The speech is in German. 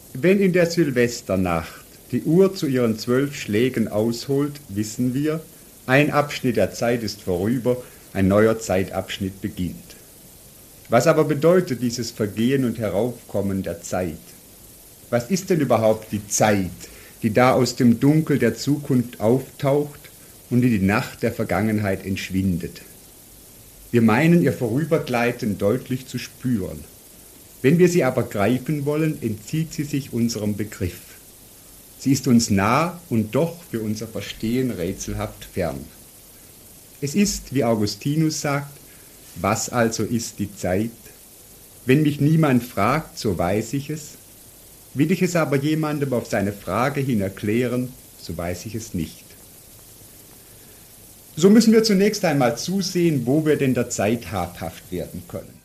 Wenn in der Silvesternacht die Uhr zu ihren 12 Schlägen ausholt, wissen wir, ein Abschnitt der Zeit ist vorüber, ein neuer Zeitabschnitt beginnt. Was aber bedeutet dieses Vergehen und Heraufkommen der Zeit? Was ist denn überhaupt die Zeit, die da aus dem Dunkel der Zukunft auftaucht und in die Nacht der Vergangenheit entschwindet? Wir meinen, ihr Vorübergleiten deutlich zu spüren. Wenn wir sie aber greifen wollen, entzieht sie sich unserem Begriff. Sie ist uns nah und doch für unser Verstehen rätselhaft fern. Es ist, wie Augustinus sagt, was also ist die Zeit? Wenn mich niemand fragt, so weiß ich es. Will ich es aber jemandem auf seine Frage hin erklären, so weiß ich es nicht. So müssen wir zunächst einmal zusehen, wo wir denn der Zeit habhaft werden können.